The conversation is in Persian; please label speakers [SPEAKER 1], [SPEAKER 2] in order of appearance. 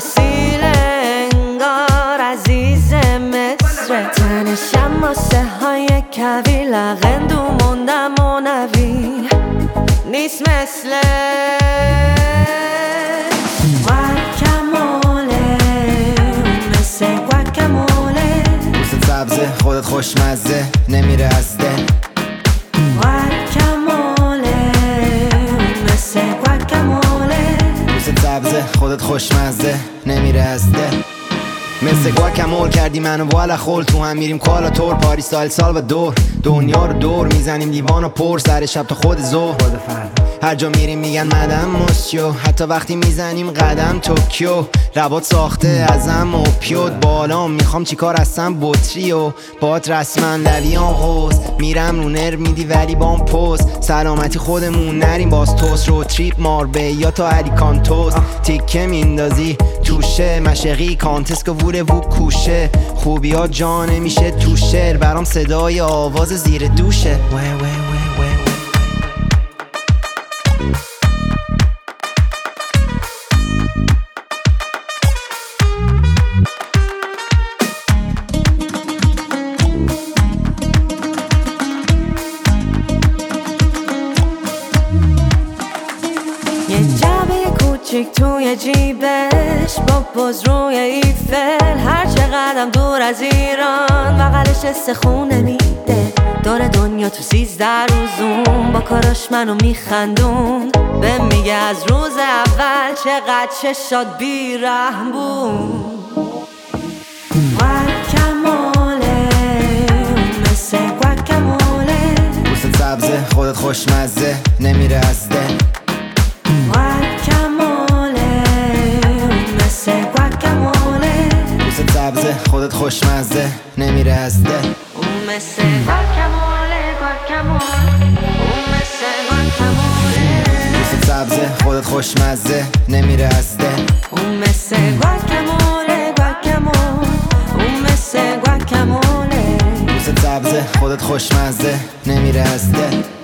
[SPEAKER 1] اصیل انگار عزیز مصر تنشم ماسه های کوی لغندو موندم و نوی نیست مثل گواکاموله مثل گواکاموله
[SPEAKER 2] دوست سبزه خودت خوشمزه نمیره از دل
[SPEAKER 1] گواکاموله مثل گواکاموله
[SPEAKER 2] دوست سبزه خودت خوشمزه نمیره از دل مثل گواکامول کردی منو والا خول تو هم میریم کالا تور پاریس سال و دور دنیا رو دور میزنیم لیوان و پر سر شب تا خود ظهر هر جا میریم میگن مدام موسیو حتی وقتی میزنیم قدم توکیو لبات ساخته ازم و پیود بالام میخوام چیکار هستم بطری و بات رسما لویان حوز میرم رو نر میدی ولی بام پوز سلامتی خودمون نریم باز توست رو تریپ ماربه یا تا الیکانتوس تیکه میندازی توشه مشقی کانتسک ووره وو کوشه خوبی ها جا نمیشه تو شعر برام صدای آواز زیر دوشه
[SPEAKER 1] یه جعبه کوچیک توی جیبش با پوز روی ایفل هر چقدرم دور از ایران بغلش استخونه میده دور دنیا تو 13 روزون با کاراش منو میخندون به میگه از روز اول چقدر چشات بیرحم بود گواکاموله مثل گواکاموله
[SPEAKER 2] دوست سبزه خودت خوشمزه نمیره از دل
[SPEAKER 1] گواکاموله مثل گواکاموله
[SPEAKER 2] دوست سبزه خودت خوشمزه نمیره از دل
[SPEAKER 1] اون مثل گواکاموله گواکاموله اون مثل گواکاموله
[SPEAKER 2] دوست سبزه خودت خوشمزه نمیره از دل
[SPEAKER 1] اون مثل گواکاموله گواکاموله اون مثل گواکاموله
[SPEAKER 2] دوست سبزه خودت خوشمزه نمیره از دل